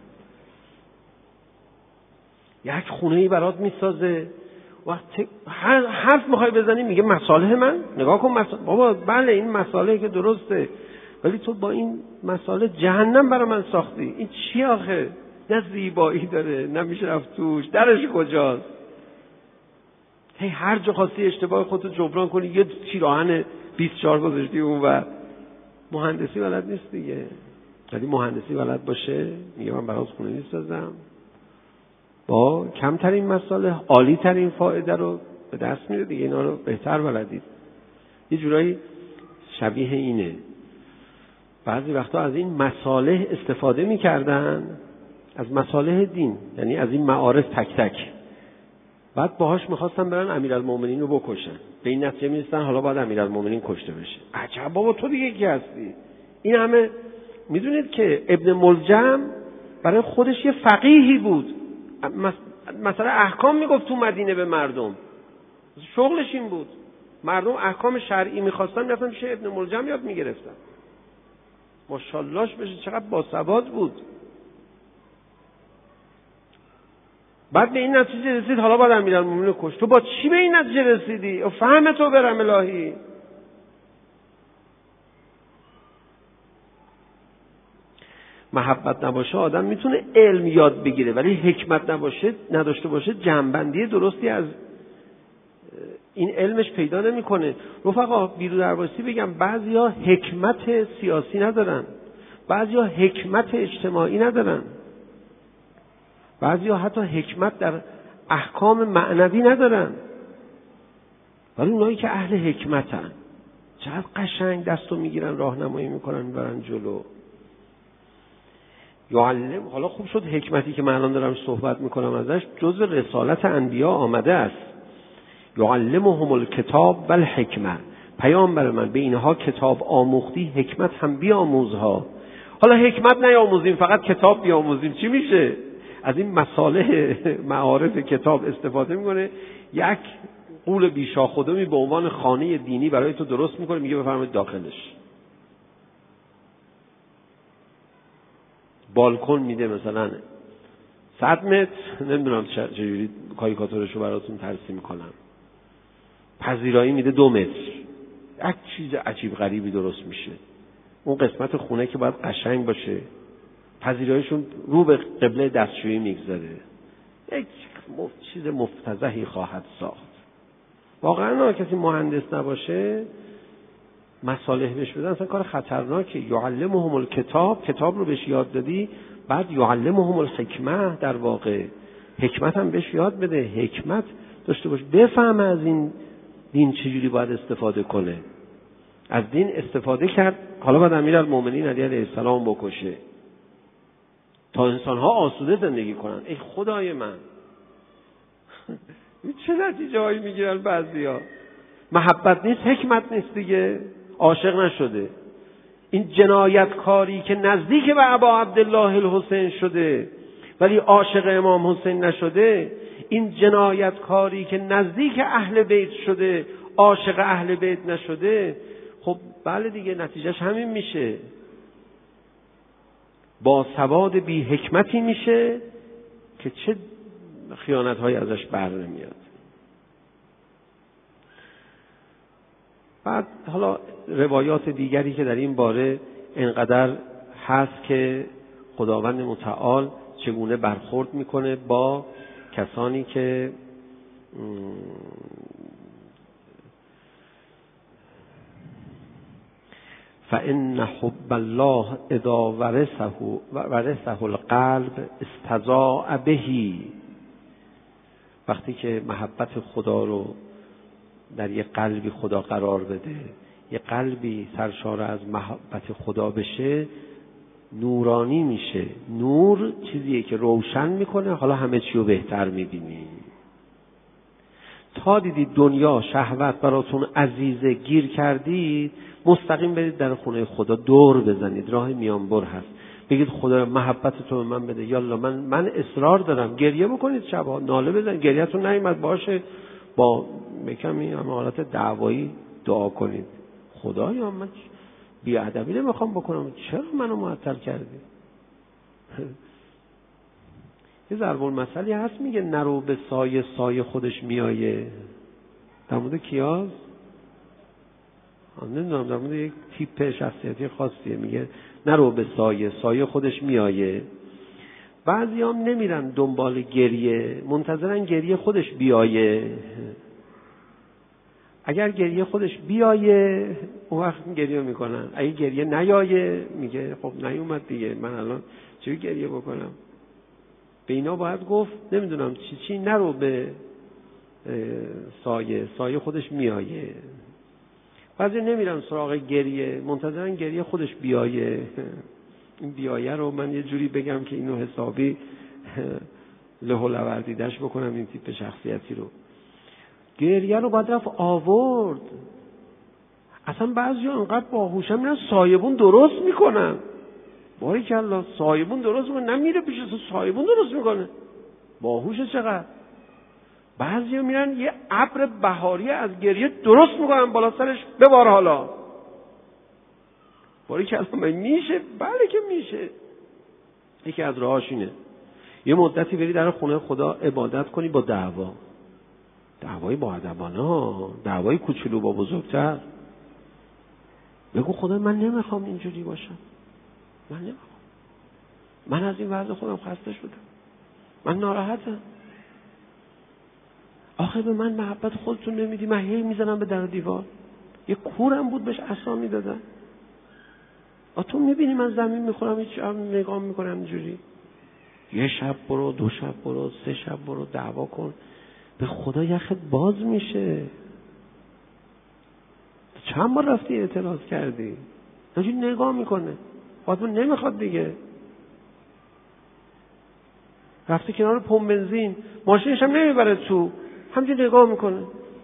یک خونه‌ای برات میسازه، وقتی حرف میخوای بزنی میگه مصالح من نگاه کن بابا بله این مصالح که درسته، ولی تو با این مصالح جهنم برای من ساختی. این چی آخه؟ نه زیبایی داره، نمیشه رفت توش، درش کجاست؟ هی هر جا خواستی اشتباه خودتو جبران کنی یه پیراهن 24 گذاشتی اون و مهندسی بلد نیست دیگه. ولی مهندسی بلد باشه میگه من برات خونه میسازم با کمترین مصالح عالی ترین فایده رو به دست میده دیگه. اینا رو بهتر بلدید. یه جورایی شبیه اینه. بعضی وقتا از این مصالح استفاده میکردن، از مصالح دین، یعنی از این معارف تک تک، بعد باهاش میخواستن برن امیرالمومنین رو بکشن. به این نتیجه میرسن حالا باید امیرالمومنین کشته بشه. عجب بابا تو دیگه کی هستی؟ این همه میدونید که ابن ملجم برای خودش یه فقیهی بود، مثلا احکام میگفت تو مدینه به مردم، شغلش این بود. مردم احکام شرعی میخواستن میرفتن پیش ابن ملجم یاد میگرفتن. ماشاءاللهش بشه چقدر باسواد بود. بعد به این نتیجه رسید حالا باید امیرالمومنین رو کشت. تو با چی به این نتیجه رسیدی؟ فهم تو برم الهی. محبت نباشه آدم میتونه علم یاد بگیره، ولی حکمت نداشته باشه جنبندی درستی از این علمش پیدا نمیکنه. رفقا بیرو درواسی بگم بعضیا حکمت سیاسی ندارن، بعضیا حکمت اجتماعی ندارن، بعضیا حتی حکمت در احکام معنوی ندارن، ولی اونایی که اهل حکمتن چقدر قشنگ دستو میگیرن، راهنمایی میکنن، میبرن جلو. یعلم، حالا خوب شد حکمتی که من الان دارم صحبت میکنم ازش جزء رسالت انبیا آمده است. یعلمهم الکتاب و الحکمه، پیامبر من به اینها کتاب آموختی، حکمت هم بیاموزها. حالا حکمت نیاموزیم فقط کتاب بیاموزیم چی میشه؟ از این مصالح معارف کتاب استفاده میکنه، یک قول بیشاخدمی به عنوان خانه دینی برای تو درست میکنه، میگه بفرمایید داخلش. بالکن میده مثلا 100 متر، نمیدونم چجوری کاریکاتورشو براتون ترسیم کنم، پذیرایی میده 2 متر، یک چیز عجیب غریبی درست میشه. اون قسمت خونه که باید قشنگ باشه، پذیراییشون رو به قبله دستشویی میگذاره. یک چیز مفتضحی خواهد ساخت. واقعا کسی مهندس نباشه مصالح بهش بدن اصلا کار خطرناکه. یعلمهم الکتاب، کتاب رو بهش یاد دادی، بعد یعلمهم الحکمه، در واقع حکمت هم بهش یاد بده، حکمت داشته باش، بفهمه از این دین چجوری باید استفاده کنه. از دین استفاده کرد، حالا باید امیرالمومنین علیه السلام بکشه تا انسان‌ها آسوده زندگی کنن. ای خدای من چه نتیجه هایی میگیرن بعضیا. محبت نیست، حکمت نیست دیگه، عاشق نشده. این جنایتکاری که نزدیک به ابا عبدالله الحسین شده ولی عاشق امام حسین نشده، این جنایتکاری که نزدیک اهل بیت شده عاشق اهل بیت نشده، خب بله دیگه نتیجهش همین میشه، با سواد بی حکمتی میشه که چه خیانت‌هایی ازش بر نمیاد. بعد حالا روایات دیگری که در این باره انقدر هست که خداوند متعال چگونه برخورد میکنه با کسانی که فإن حب الله اذا ورثه القلب استضاء به، وقتی که محبت خدا رو در یه قلبی خدا قرار بده، یه قلبی سرشار از محبت خدا بشه، نورانی میشه. نور چیزیه که روشن میکنه، حالا همه چی رو بهتر میبینی. تا دیدید دنیا شهوت براتون عزیزه گیر کردید، مستقیم برید در خونه خدا دور بزنید، راه میانبر هست، بگید خدا محبت تو به من بده، یالا من اصرار دارم. گریه بکنید شبا، ناله بزنید، گریه‌تون نیامد باشه، با کمی حالت دعوایی دعا کنید، خدایا من بیادبی نمیخوام بکنم، چرا منو معطل کردی؟ یه ضرب المثلی هست میگه نرو به سایه، سایه خودش میایه. در مورد کیاز؟ نمیدونم، در مورد یک تیپ شخصیتی خاصیه. میگه نرو به سایه، سایه خودش میایه. بعضی هم نمیرن دنبال گریه، منتظرن گریه خودش بیایه. اگر گریه خودش بیایه اون وقت گریه میکنن، اگه گریه نیایه میگه خب نیومد دیگه، من الان چی گریه بکنم؟ به اینا باید گفت نمیدونم چی نرو به سایه، سایه خودش میایه. بعضی نمیرن سراغ گریه، منتظرن گریه خودش بیایه. این بیایه رو من یه جوری بگم که اینو حسابی له و لوردیدش بکنم این تیپ شخصیتی رو. گریه رو باید رفت آورد. اصلا بعضی ها انقدر باهوشن میرن سایبون درست میکنن. باریکالله، سایبون درست میکنه، نمیره پیش سایبون درست میکنه. باهوشه چقدر. بعضی ها میرن یه ابر بهاری از گریه درست میکنن بالا سرش، ببار حالا. باریکالله، میشه؟ بله که میشه. یکی از راهاش اینه یه مدتی بری در خونه خدا عبادت کنی با دعوا. دعوای با ادبانا، دعوای کوچولو با بزرگتر. بگو خدا من نمیخوام اینجوری باشم، من نمیخوام، من از این وضع خودم خسته شدم، من ناراحتم. آخه به من محبت خودتون نمیدی، من هی میزنم به در و دیوار. یه کورم بود بهش عصا میدادم. تو میبینی من زمین میخورم هیچ نگاه میکنم اینجوری. یه شب برو، 2 شب برو، 3 شب برو، دعوا کن، به خدا یخت باز میشه. چند بار رفتی اعتراض کردی؟ اینجوری نگاه میکنه، باید من نمیخواد دیگه. رفتی کنار پمپ بنزین، ماشینش هم نمیبره تو، همینجوری نگاه میکنه.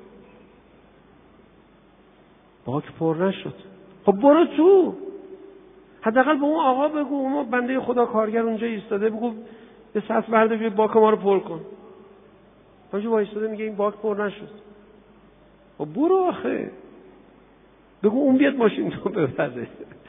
باک پر نشد، خب برو تو. حداقل به اون آقا بگو، اون بنده خدا کارگر اونجا ایستاده، بگو به سطح بردار بیا باک ما رو پر کن. همینجوری با ایستاده میگه این باک پر نشد. خب برو آخه، بگو اون بیاد ماشین تو ببره.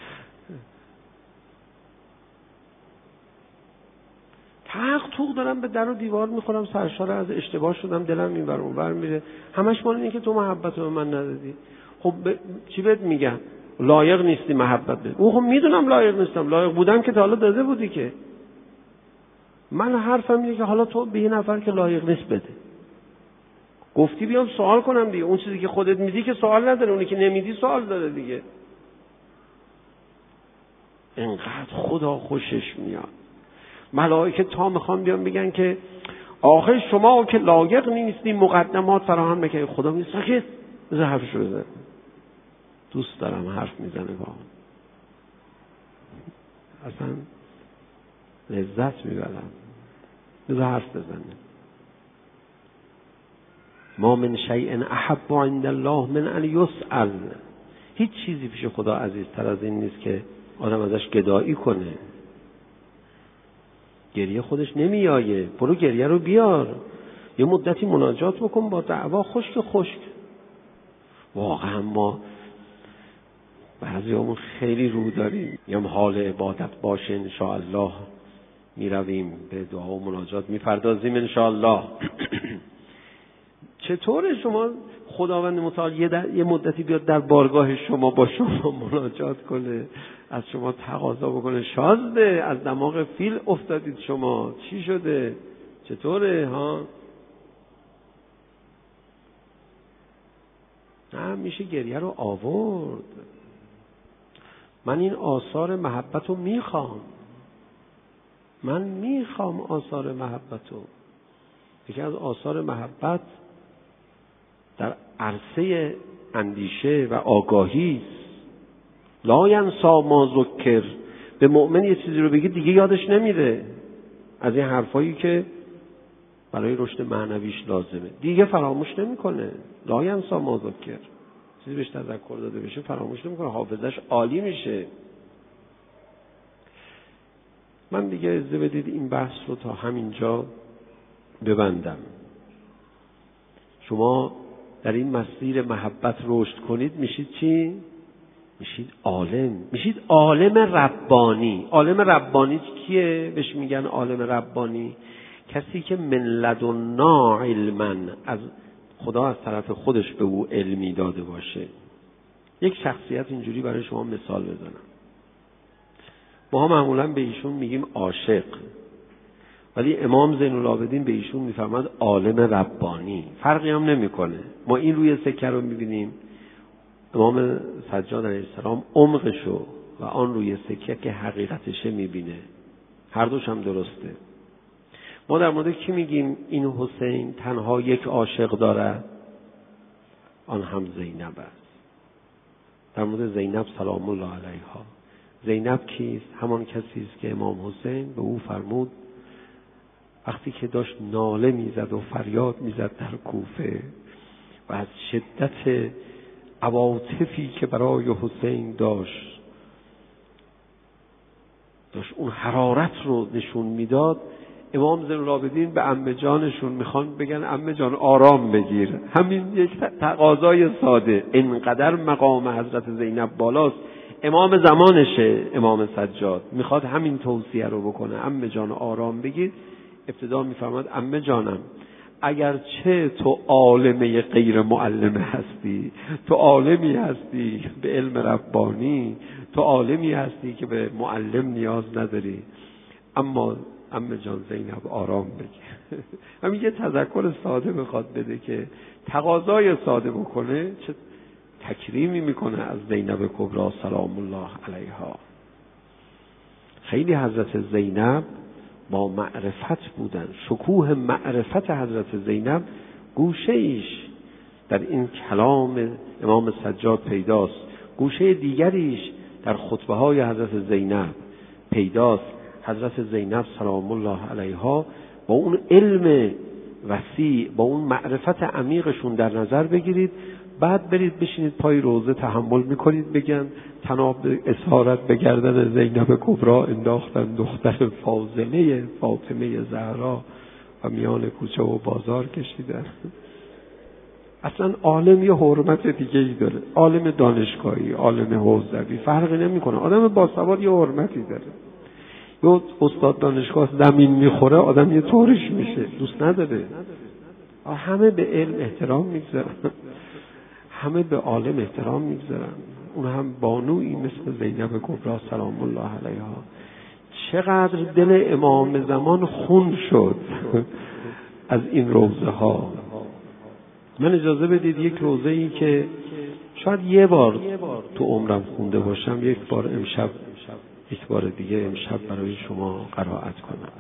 تق توق دارم به در و دیوار میخورم، سرشار از اشتباه شدم، دلم این برام بر میره. همش مال اینه که تو محبت به من ندادی. خب چی بهت میگم؟ لایق نیستی محبت بده. خب میدونم لایق نیستم، لایق بودم که تا حالا داده بودی. که من حرفم اینه که حالا تو به یه نفر که لایق نیست بده. گفتی بیام سوال کنم دیگه. اون چیزی که خودت میدی که سوال نداره، اونی که نمیدی سوال داره دیگه. انقدر خدا خوشش میاد. ملائکه تا میخوام بیان بگن که آخه شما که لایق نیستی مقدمات فراهم نکنید، خدا میگه ساکت، بذار حرفش رو بزن. دوست دارم حرف میزنه با هم، اصلا لذت میبرم. بذار حرف بزنه. ما من شیء احب عند الله من ان یسأل. هیچ چیزی پیش خدا عزیزتر از این نیست که آدم ازش گدایی کنه. گریه خودش نمیایه، برو گریه رو بیار. یه مدتی مناجات بکن با دعوا خشک خشک. واقعا ما بعضیامون خیلی رو داریم، میگم حال عبادت باشه انشاءالله میرویم به دعا و مناجات میپردازیم انشاءالله. چطوره شما خداوند متعال یه مدتی بیاد در بارگاه شما با شما مناجات کنه، از شما تقاضا بکنه؟ شازده، از دماغ فیل افتادید شما، چی شده؟ چطوره ها؟ نه، میشه گریه رو آورد. من این آثار محبت رو میخوام. من میخوام آثار محبت رو. یکی از آثار محبت در عرصه اندیشه و آگاهی است. لا ینسا ما ذکر. به مؤمن یه چیزی رو بگی دیگه یادش نمیره، از این حرفایی که برای رشد معنویش لازمه دیگه فراموش نمیکنه. لا ینسا ما ذکر. چیزی بهش تذکر داده بشه فراموش نمیکنه، حافظش عالی میشه. من دیگه اجازه بدید این بحث رو تا همینجا ببندم. شما در این مسیر محبت رشد کنید، میشید چی؟ میشید عالم، میشید عالم ربانی. عالم ربانی کیه؟ بهش میگن عالم ربانی کسی که من لدنا علما، از خدا از طرف خودش به او علمی داده باشه. یک شخصیت اینجوری برای شما مثال بزنم. ما معمولا به ایشون میگیم عاشق، ولی امام زین العابدین به ایشون میفرماد عالم ربانی. فرقی هم نمیکنه. ما این روی سکه رو میبینیم، امام سجاد علیه السلام عمقشو و آن روی سکه که حقیقتشه میبینه. هر دوش هم درسته. ما در مورد کی میگیم این حسین تنها یک عاشق دارد؟ آن هم زینب است. در مورد زینب سلام الله علیها. زینب کیست؟ همان کسی است که امام حسین به او فرمود وقتی که داشت ناله میزد و فریاد میزد در کوفه و از شدت عواطفی که برای حسین داشت اون حرارت رو نشون میداد، امام زین العابدین به عمه جانشون میخوان بگن عمه جان آرام بگیر. همین یک تقاضای ساده. اینقدر مقام حضرت زینب بالاست، امام زمانشه امام سجاد میخواد همین توصیه رو بکنه، عمه جان آرام بگیر. ابتدا میفرماد عمه جانم اگرچه تو عالمه غیر معلمه هستی، تو عالمی هستی به علم ربانی، تو عالمی هستی که به معلم نیاز نداری، اما عمه جان زینب آرام بگیر. همین یه تذکر ساده میخواد بده که تقاضای ساده بکنه چه تکریمی میکنه از زینب کبری سلام الله علیها. خیلی حضرت زینب با معرفت بودن. شکوه معرفت حضرت زینب گوشه ایش در این کلام امام سجاد پیداست، گوشه دیگریش در خطبه های حضرت زینب پیداست. حضرت زینب سلام الله علیها با اون علم وسیع، با اون معرفت عمیقشون در نظر بگیرید، بعد برید بشینید پای روزه تحمل میکنید بگن تناب اسارت به گردن زینب کبری انداختن دختر فاضله فاطمه زهرا و میان کوچه و بازار کشیدن. اصلا عالم یه حرمت دیگه ای داره. عالم دانشگاهی، عالم حوزوی فرقی نمیکنه. آدم باسواد یه حرمتی داره. یه استاد دانشگاه زمین میخوره آدم یه طورش میشه، دوست نداره. همه به علم احترام میگذارن، همه به عالم احترام میگذارن. اون هم بانویی مثل زینب کبری سلام الله علیها. چقدر دل امام زمان خون شد از این روزه ها. من اجازه بدید یک روزه ای که شاید یه بار تو عمرم خونده باشم، یک بار امشب، یک بار دیگه امشب برای شما قرائت کنم.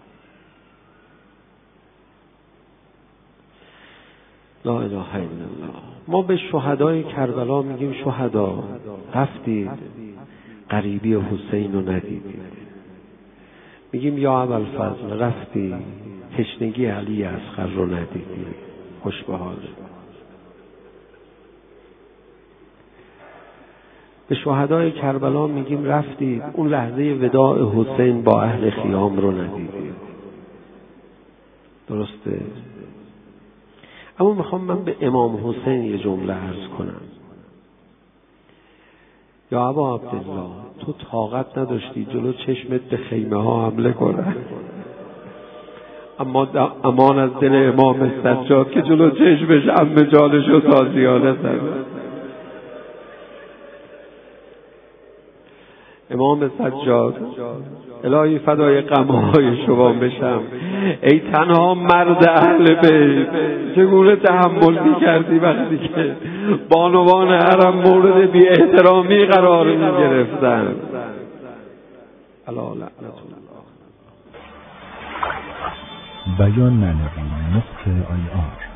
لا اله الا الله. ما به شهدای کربلا میگیم شهدا رفتید غریبی حسین رو ندیدید. میگیم یا ابوالفضل رفتی تشنگی علی اصغر رو ندیدید. خوش به حال. به شهدای کربلا میگیم رفتید اون لحظه وداع حسین با اهل خیام رو ندیدید. درسته؟ اما میخوام من به امام حسین یه جمله عرض کنم. یا ابا عبدالله تو طاقت نداشتی جلو چشمت به خیمه ها حمله کنه، اما امان از دل امام سجاد که جلو چشمش عمه جانش رو تازیانه زد. امام سجاد الهی فدای غم‌های شما بشم، ای تنها مرد اهل بیت چگونه تحمل می‌کردی وقتی که بانوان حرم مورد بی احترامی قرار می‌گرفتن. الا لعنت الله. بیان معنوی .ir